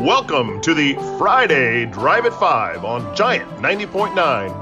Welcome to the Friday Drive at 5 on Giant 90.9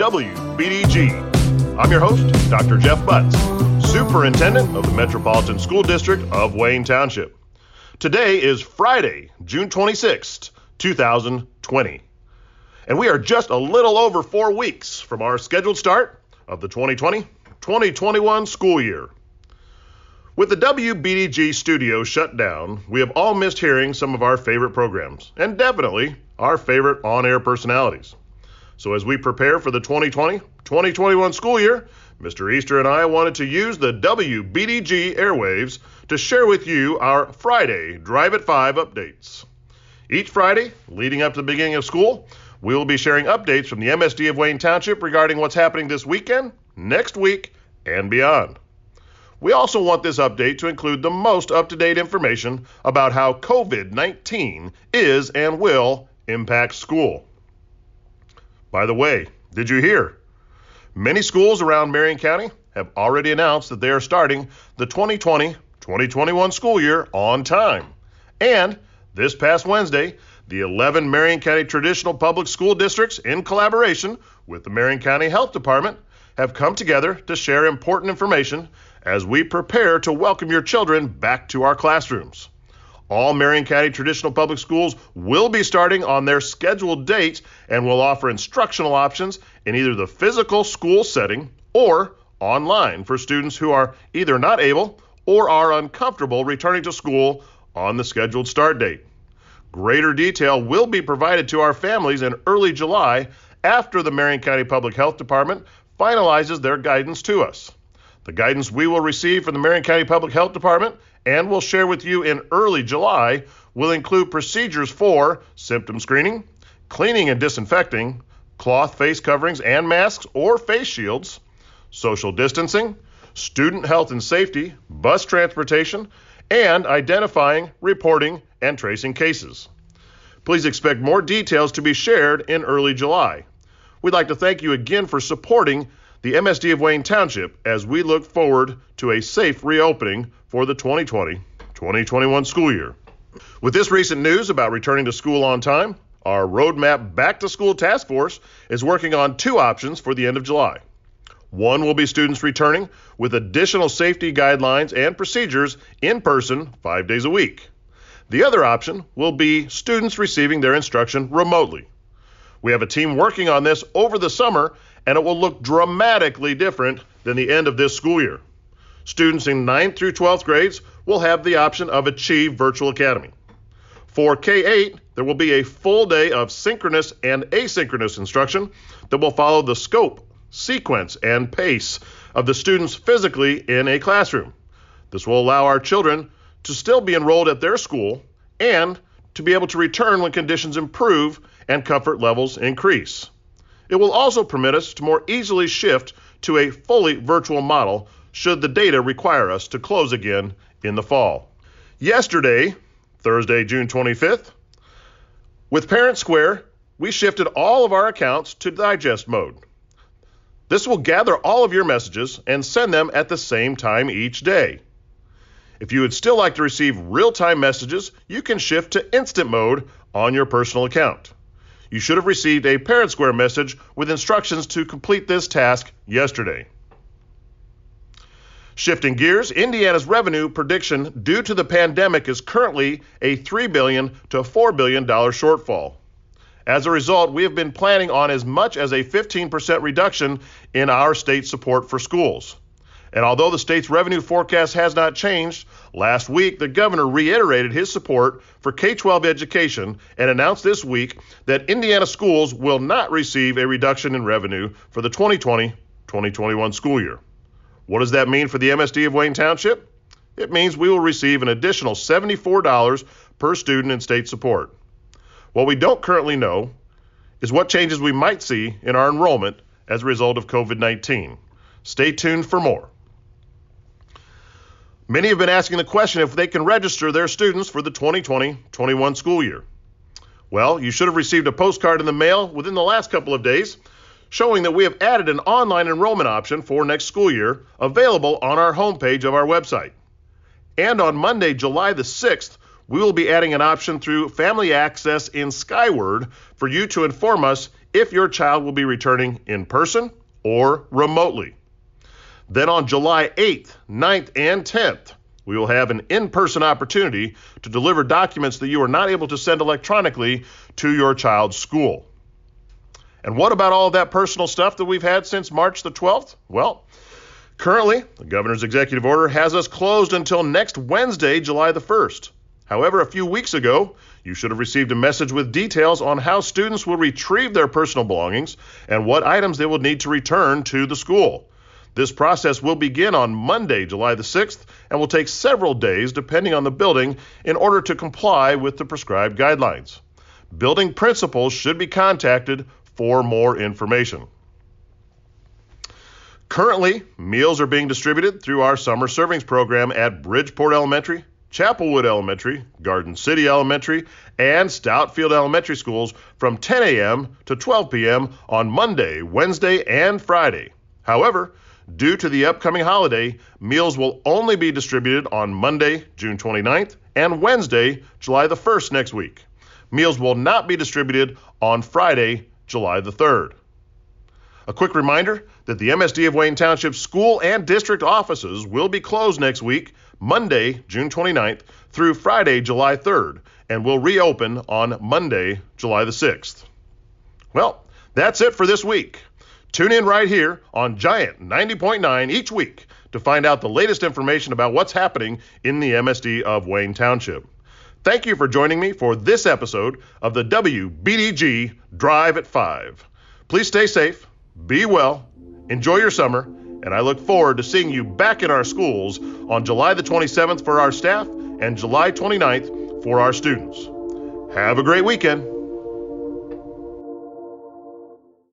WBDG. I'm your host, Dr. Jeff Butts, Superintendent of the Metropolitan School District of Wayne Township. Today is Friday, June 26th, 2020. And we are just a little over 4 weeks from our scheduled start of the 2020-2021 school year. With the WBDG studio shut down, we have all missed hearing some of our favorite programs, and definitely our favorite on-air personalities. So as we prepare for the 2020-2021 school year, Mr. Easter and I wanted to use the WBDG airwaves to share with you our Friday Drive at 5 updates. Each Friday, leading up to the beginning of school, we will be sharing updates from the MSD of Wayne Township regarding what's happening this weekend, next week, and beyond. We also want this update to include the most up-to-date information about how COVID-19 is and will impact school. By the way, did you hear? Many schools around Marion County have already announced that they are starting the 2020-2021 school year on time. And this past Wednesday, the 11 Marion County traditional public school districts, in collaboration with the Marion County Health Department, have come together to share important information as we prepare to welcome your children back to our classrooms. All Marion County traditional public schools will be starting on their scheduled dates and will offer instructional options in either the physical school setting or online for students who are either not able or are uncomfortable returning to school on the scheduled start date. Greater detail will be provided to our families in early July after the Marion County Public Health Department finalizes their guidance to us. The guidance we will receive from the Marion County Public Health Department and will share with you in early July will include procedures for symptom screening, cleaning and disinfecting, cloth face coverings and masks or face shields, social distancing, student health and safety, bus transportation, and identifying, reporting, and tracing cases. Please expect more details to be shared in early July. We'd like to thank you again for supporting the MSD of Wayne Township as we look forward to a safe reopening for the 2020-2021 school year. With this recent news about returning to school on time, our Roadmap Back to School Task Force is working on 2 options for the end of July. One will be students returning with additional safety guidelines and procedures in person 5 days a week. The other option will be students receiving their instruction remotely. We have a team working on this over the summer, and it will look dramatically different than the end of this school year. Students in 9th through 12th grades will have the option of Achieve Virtual Academy. For K-8, there will be a full day of synchronous and asynchronous instruction that will follow the scope, sequence, and pace of the students physically in a classroom. This will allow our children to still be enrolled at their school and to be able to return when conditions improve and comfort levels increase. It will also permit us to more easily shift to a fully virtual model should the data require us to close again in the fall. Yesterday, Thursday, June 25th, with Parent Square, we shifted all of our accounts to digest mode. This will gather all of your messages and send them at the same time each day. If you would still like to receive real-time messages, you can shift to instant mode on your personal account. You should have received a Parent Square message with instructions to complete this task yesterday. Shifting gears, Indiana's revenue prediction due to the pandemic is currently a $3 billion to $4 billion shortfall. As a result, we have been planning on as much as a 15% reduction in our state support for schools. And although the state's revenue forecast has not changed, last week the governor reiterated his support for K-12 education and announced this week that Indiana schools will not receive a reduction in revenue for the 2020-2021 school year. What does that mean for the MSD of Wayne Township? It means we will receive an additional $74 per student in state support. What we don't currently know is what changes we might see in our enrollment as a result of COVID-19. Stay tuned for more. Many have been asking the question if they can register their students for the 2020-21 school year. Well, you should have received a postcard in the mail within the last couple of days showing that we have added an online enrollment option for next school year available on our homepage of our website. And on Monday, July the 6th, we will be adding an option through Family Access in Skyward for you to inform us if your child will be returning in person or remotely. Then on July 8th, 9th, and 10th, we will have an in-person opportunity to deliver documents that you are not able to send electronically to your child's school. And what about all of that personal stuff that we've had since March the 12th? Well, currently, the governor's executive order has us closed until next Wednesday, July the 1st. However, a few weeks ago, you should have received a message with details on how students will retrieve their personal belongings and what items they will need to return to the school. This process will begin on Monday, July the 6th, and will take several days depending on the building in order to comply with the prescribed guidelines. Building principals should be contacted for more information. Currently, meals are being distributed through our summer servings program at Bridgeport Elementary, Chapelwood Elementary, Garden City Elementary, and Stoutfield Elementary schools from 10 a.m. to 12 p.m. on Monday, Wednesday, and Friday. However, due to the upcoming holiday, meals will only be distributed on Monday, June 29th, and Wednesday, July the 1st next week. Meals will not be distributed on Friday, July the 3rd. A quick reminder that the MSD of Wayne Township school and district offices will be closed next week, Monday, June 29th, through Friday, July 3rd, and will reopen on Monday, July the 6th. Well, that's it for this week. Tune in right here on Giant 90.9 each week to find out the latest information about what's happening in the MSD of Wayne Township. Thank you for joining me for this episode of the WBDG Drive at 5. Please stay safe, be well, enjoy your summer, and I look forward to seeing you back in our schools on July the 27th for our staff and July 29th for our students. Have a great weekend.